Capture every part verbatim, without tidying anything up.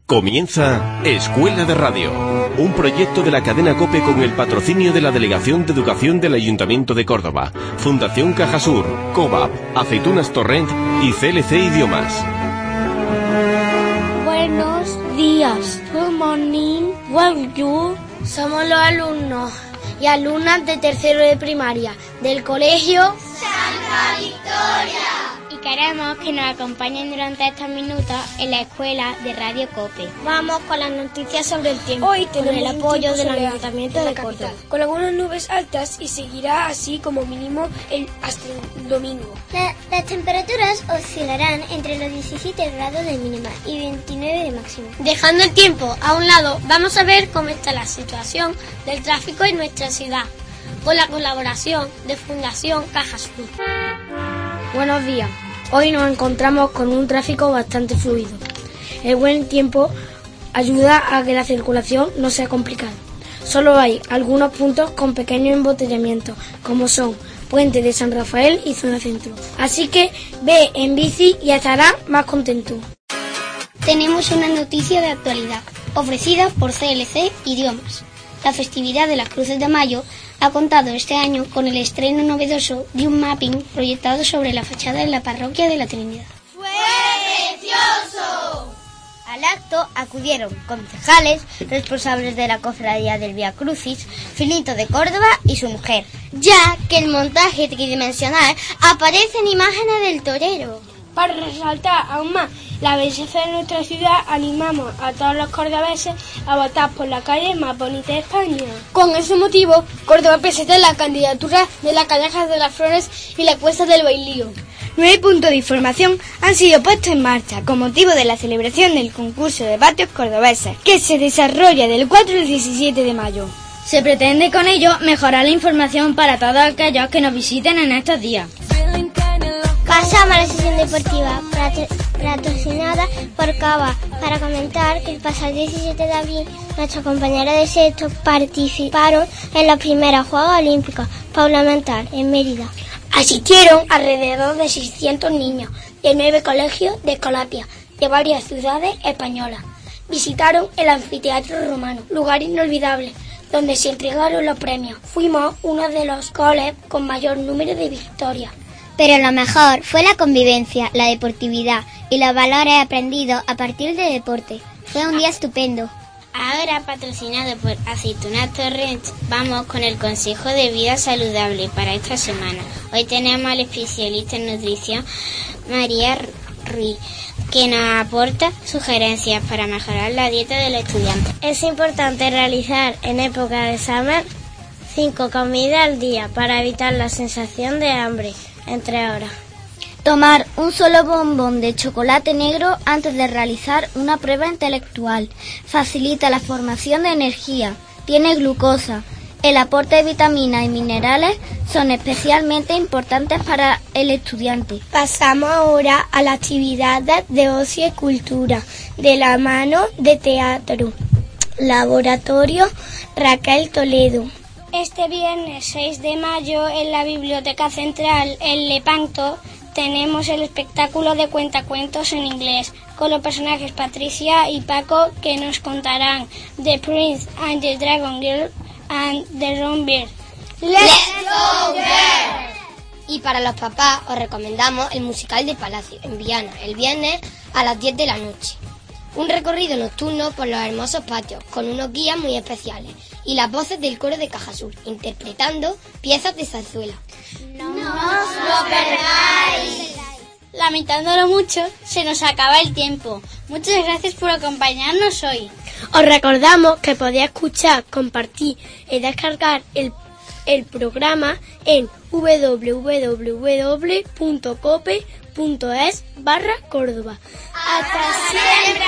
Comienza Escuela de Radio, un proyecto de la cadena COPE con el patrocinio de la Delegación de Educación del Ayuntamiento de Córdoba, Fundación Cajasur, COVAP, Aceitunas Torrent y C L C Idiomas. Buenos días. Good morning. Bonjour. Somos los alumnos y alumnas de tercero de primaria del Colegio Santa Victoria. Y queremos que nos acompañen durante estos minutos en la Escuela de Radio COPE. Vamos con las noticias sobre el tiempo. Hoy con el apoyo del Ayuntamiento de, de Córdoba. Con algunas nubes altas y seguirá así como mínimo el, hasta el domingo. La, las temperaturas oscilarán entre los diecisiete grados de mínima y veintinueve de máxima. Dejando el tiempo a un lado, vamos a ver cómo está la situación del tráfico en nuestra ciudad, con la colaboración de Fundación Cajasur. Buenos días. Hoy nos encontramos con un tráfico bastante fluido. El buen tiempo ayuda a que la circulación no sea complicada. Solo hay algunos puntos con pequeños embotellamientos, como son Puente de San Rafael y Zona Centro. Así que ve en bici y estarás más contento. Tenemos una noticia de actualidad, ofrecida por C L C Idiomas. La festividad de las Cruces de Mayo ha contado este año con el estreno novedoso de un mapping proyectado sobre la fachada de la parroquia de la Trinidad. ¡Fue precioso! Al acto acudieron concejales, responsables de la cofradía del Vía Crucis, Finito de Córdoba y su mujer, ya que el montaje tridimensional aparece en imágenes del torero. Para resaltar aún más la belleza de nuestra ciudad, animamos a todos los cordobeses a votar por la calle más bonita de España. Con ese motivo, Córdoba presenta la candidatura de la Calleja de las Flores y la Cuesta del Bailío. Nueve puntos de información han sido puestos en marcha con motivo de la celebración del concurso de patios cordobeses, que se desarrolla del cuatro al diecisiete de mayo. Se pretende con ello mejorar la información para todos aquellos que nos visiten en estos días. Pasamos a la sesión deportiva patrocinada por COVAP para comentar que el pasado diecisiete de abril nuestros compañeros de sexto participaron en los primeros Juegos Olímpicos Paulamentales en Mérida. Asistieron alrededor de seiscientos niños de nueve colegios de Escolapia de varias ciudades españolas. Visitaron el anfiteatro romano, lugar inolvidable, donde se entregaron los premios. Fuimos uno de los coles con mayor número de victorias. Pero lo mejor fue la convivencia, la deportividad y los valores aprendidos a partir del deporte. Fue un día estupendo. Ahora, patrocinado por Aceitunas Torrent, vamos con el consejo de vida saludable para esta semana. Hoy tenemos al especialista en nutrición, María Ruiz, que nos aporta sugerencias para mejorar la dieta del estudiante. Es importante realizar en época de examen cinco comidas al día para evitar la sensación de hambre entre horas. Tomar un solo bombón de chocolate negro antes de realizar una prueba intelectual. Facilita la formación de energía. Tiene glucosa. El aporte de vitaminas y minerales son especialmente importantes para el estudiante. Pasamos ahora a las actividades de ocio y cultura, de la mano de teatro. Laboratorio Raquel Toledo. Este viernes seis de mayo en la Biblioteca Central en Lepanto tenemos el espectáculo de cuentacuentos en inglés con los personajes Patricia y Paco, que nos contarán The Prince and the Dragon Girl and the Ron Bear. ¡Let's go Bear! Y para los papás os recomendamos el musical de Palacio en Viana el viernes a las diez de la noche. Un recorrido nocturno por los hermosos patios con unos guías muy especiales y las voces del coro de Cajasur interpretando piezas de zarzuela. ¡No os lo perdáis! Lamentándolo mucho, se nos acaba el tiempo. Muchas gracias por acompañarnos hoy. Os recordamos que podéis escuchar, compartir y descargar el, el programa en w w w punto cope punto es barra Córdoba. ¡Hasta siempre,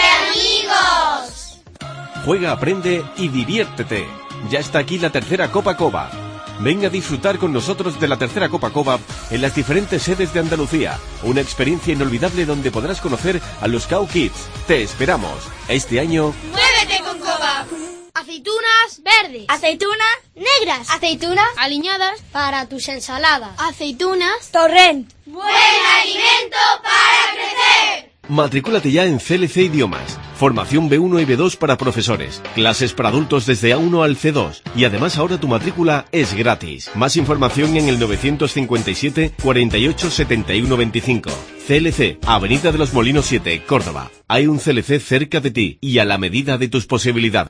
amigos! Juega, aprende y diviértete. Ya está aquí la tercera Copa COVAP. Ven a disfrutar con nosotros de la tercera Copa COVAP en las diferentes sedes de Andalucía. Una experiencia inolvidable donde podrás conocer a los Cow Kids. Te esperamos. Este año... ¡Muévete con COVAP! Aceitunas verdes. Aceitunas negras. Aceitunas aliñadas para tus ensaladas. Aceitunas Torrent. ¡Buen alimento para crecer! Matricúlate ya en C L C Idiomas. Formación B uno y B dos para profesores. Clases para adultos desde A uno al C dos. Y además ahora tu matrícula es gratis. Más información en el novecientos cincuenta y siete, cuarenta y ocho, setenta y uno veinticinco. C L C, Avenida de los Molinos siete, Córdoba. Hay un C L C cerca de ti y a la medida de tus posibilidades.